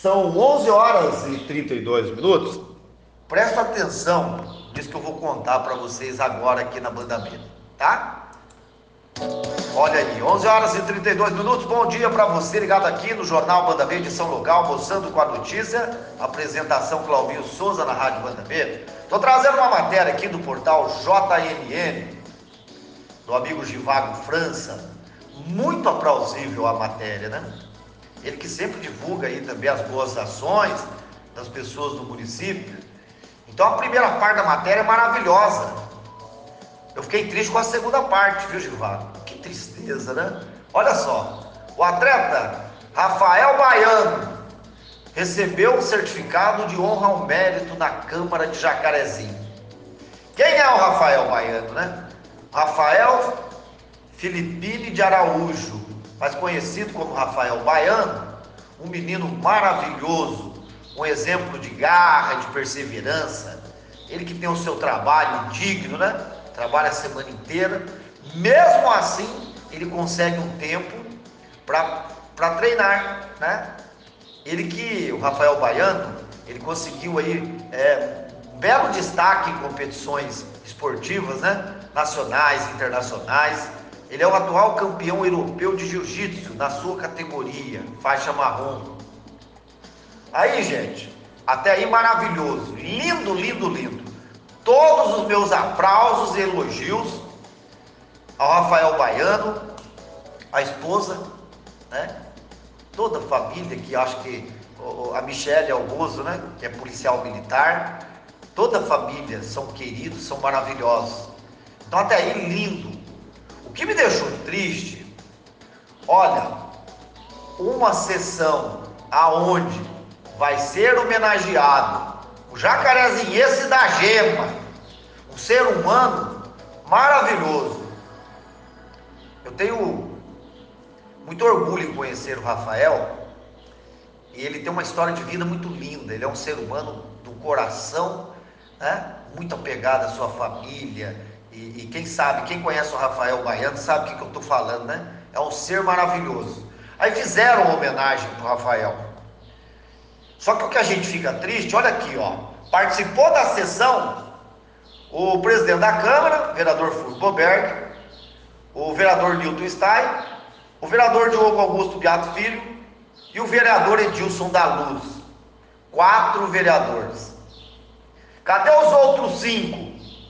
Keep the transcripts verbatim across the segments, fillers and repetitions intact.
São onze horas e trinta e dois minutos. Presta atenção nisso que eu vou contar para vocês agora aqui na Banda Medo, tá? Olha aí, onze horas e trinta e dois minutos. Bom dia para você ligado aqui no Jornal Banda Medo, edição local, almoçando com a notícia. Apresentação Claudio Souza na Rádio Banda Medo. Estou trazendo uma matéria aqui do portal J N N, do amigo Givago França. Muito aplausível a matéria, né? Ele que sempre divulga aí também as boas ações das pessoas do município. Então a primeira parte da matéria é maravilhosa. Eu fiquei triste com a segunda parte, viu, Givago? Que tristeza, né? Olha só, o atleta Rafael Baiano recebeu um certificado de honra ao mérito na Câmara de Jacarezinho. Quem é o Rafael Baiano, né? Rafael Filipine de Araújo, mais conhecido como Rafael Baiano, um menino maravilhoso, um exemplo de garra, de perseverança. Ele que tem o seu trabalho digno, né? Trabalha a semana inteira. Mesmo assim, ele consegue um tempo para treinar, né? Ele que, o Rafael Baiano, ele conseguiu aí é, um belo destaque em competições esportivas, né? Nacionais, internacionais. Ele é o atual campeão europeu de jiu-jitsu na sua categoria, faixa marrom. Aí, gente, até aí maravilhoso, lindo, lindo, lindo. Todos os meus aplausos e elogios ao Rafael Baiano, a esposa, né? Toda a família, que acho que a Michele Augusto, né? Que é policial militar. Toda a família são queridos, são maravilhosos. Então até aí lindo. O que me deixou triste, olha, uma sessão aonde vai ser homenageado o jacarezinhense da Gema, um ser humano maravilhoso. Eu tenho muito orgulho em conhecer o Rafael, e ele tem uma história de vida muito linda. Ele é um ser humano do coração, né? Muito apegado à sua família. E, e quem sabe, quem conhece o Rafael Baiano sabe o que, que eu estou falando, né? É um ser maravilhoso. Aí fizeram uma homenagem para o Rafael. Só que o que a gente fica triste, olha aqui, ó. Participou da sessão o presidente da Câmara, o vereador Fulvio Boberg, o vereador Newton Stein, o vereador Diogo Augusto Beato Filho e o vereador Edilson da Luz. Quatro vereadores. Cadê os outros cinco?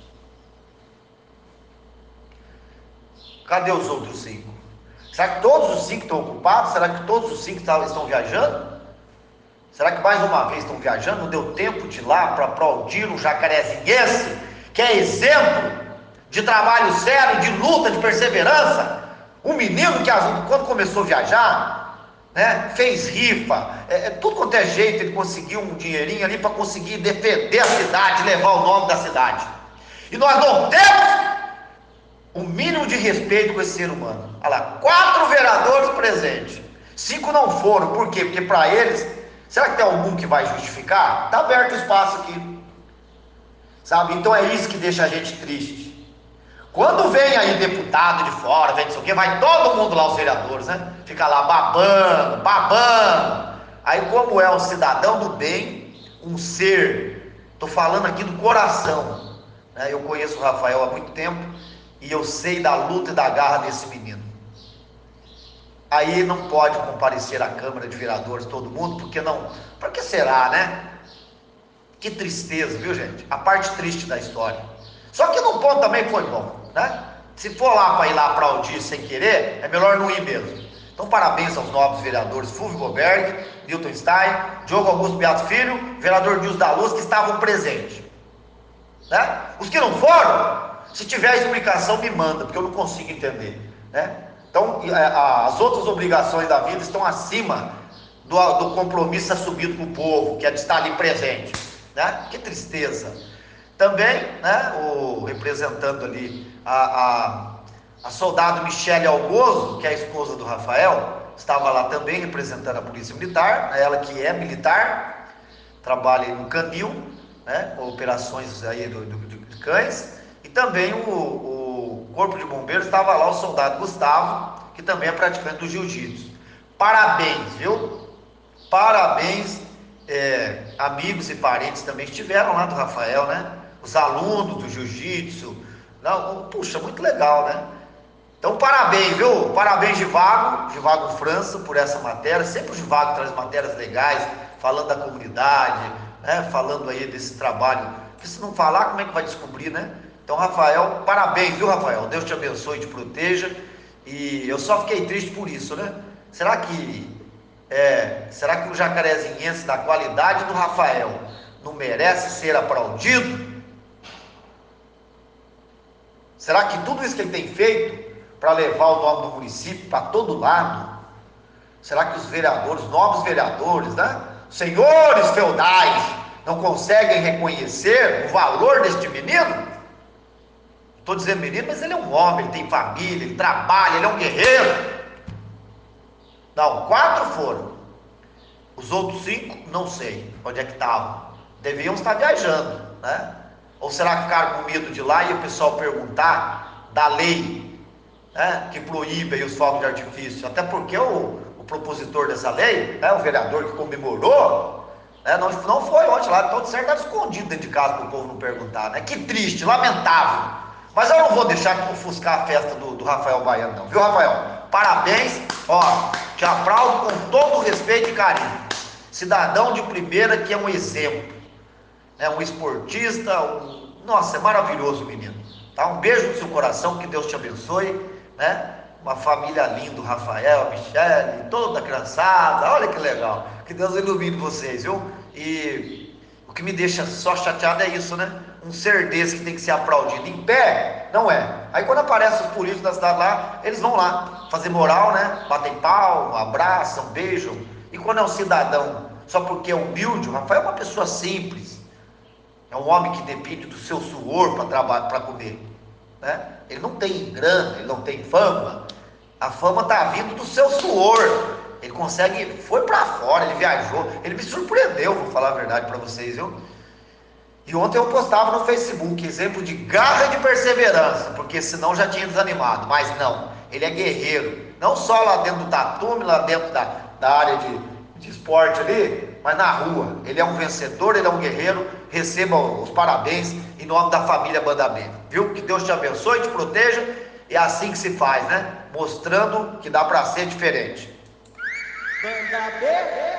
Cadê os outros cinco? Será que todos os cinco estão ocupados? Será que todos os cinco estão viajando? Será que mais uma vez estão viajando? Não deu tempo de ir lá para aplaudir um jacarezinhense, que é exemplo de trabalho sério, de luta, de perseverança? Um menino que quando começou a viajar, né, fez rifa, é, tudo quanto é jeito, ele conseguiu um dinheirinho ali para conseguir defender a cidade, levar o nome da cidade. E nós não temos o mínimo de respeito com esse ser humano. Olha lá, quatro vereadores presentes, cinco não foram. Por quê? Porque para eles, será que tem algum que vai justificar? Está aberto o espaço aqui, sabe? Então é isso que deixa a gente triste. Quando vem aí deputado de fora, vem não sei o quê, vai todo mundo lá, os vereadores, né? Fica lá babando, babando. Aí, como é um cidadão do bem, um ser, estou falando aqui do coração, né? Eu conheço o Rafael há muito tempo e eu sei da luta e da garra desse menino. Aí não pode comparecer à Câmara de Vereadores todo mundo, porque não, para que será, né? Que tristeza, viu, gente? A parte triste da história. Só que no ponto também foi bom, né? Se for lá para ir lá aplaudir sem querer, é melhor não ir mesmo. Então parabéns aos novos vereadores Fulvio Boberg, Newton Stein, Diogo Augusto Beato Filho, vereador Dilson da Luz, que estavam presentes, né? Os que não foram, se tiver explicação me manda, porque eu não consigo entender, né? Então as outras obrigações da vida estão acima do, do compromisso assumido com o povo, que é de estar ali presente, né? Que tristeza. Também, né, o, representando ali a, a, a soldado Michele Augusto, que é a esposa do Rafael, estava lá também representando a Polícia Militar, ela que é militar, trabalha no Canil, né, operações aí do, do, de cães, e também o, o Corpo de Bombeiros estava lá, o soldado Gustavo, que também é praticante do jiu-jitsu. Parabéns, viu? Parabéns é, amigos e parentes também estiveram lá do Rafael, né? Os alunos do jiu-jitsu. Não, puxa, muito legal, né? Então, parabéns, viu? Parabéns, Givago, Givago França, por essa matéria. Sempre o Givago traz matérias legais, falando da comunidade, né? Falando aí desse trabalho. Porque se não falar, como é que vai descobrir, né? Então, Rafael, parabéns, viu, Rafael? Deus te abençoe e te proteja. E eu só fiquei triste por isso, né? Será que, é, será que o jacarezinhense da qualidade do Rafael não merece ser aplaudido? Será que tudo isso que ele tem feito para levar o nome do município para todo lado, será que os vereadores, novos vereadores, né, senhores feudais, não conseguem reconhecer o valor deste menino? Estou dizendo menino, mas ele é um homem, ele tem família, ele trabalha, ele é um guerreiro. Não, quatro foram. Os outros cinco, não sei onde é que estavam. Deviam estar viajando, né? Ou será que ficaram com medo de ir lá e o pessoal perguntar da lei, né, que proíbe aí os fogos de artifício? Até porque o, o propositor dessa lei, né, o vereador que comemorou, né, não, não foi ontem lá, então de certo estava escondido dentro de casa para o povo não perguntar, né? Que triste, lamentável. Mas eu não vou deixar ofuscar a festa do, do Rafael Baiano, não, viu, Rafael? Parabéns, ó, te aplaudo com todo o respeito e carinho. Cidadão de primeira que é um exemplo, né? Um esportista, um... nossa, é maravilhoso o menino, tá? Um beijo no seu coração, que Deus te abençoe, né? Uma família linda, o Rafael, a Michele, toda a criançada, olha que legal, que Deus ilumine vocês, viu? E o que me deixa só chateado é isso, né? Um ser desse que tem que ser aplaudido em pé, não é. Aí quando aparecem os políticos da cidade lá, eles vão lá fazer moral, né? Batem palma, abraçam, beijam. E quando é um cidadão, só porque é humilde, o Rafael é uma pessoa simples, é um homem que depende do seu suor para trabalhar, para comer, né? Ele não tem grana, ele não tem fama. A fama está vindo do seu suor. Ele consegue, foi para fora, ele viajou, ele me surpreendeu, vou falar a verdade para vocês, viu? E ontem eu postava no Facebook, exemplo de garra e de perseverança, porque senão já tinha desanimado, mas não, ele é guerreiro, não só lá dentro do tatume, lá dentro da, da área de, de esporte ali, mas na rua. Ele é um vencedor, ele é um guerreiro. Receba os parabéns em nome da família Banda B, viu? Que Deus te abençoe, te proteja, e é assim que se faz, né? Mostrando que dá para ser diferente. Banda B.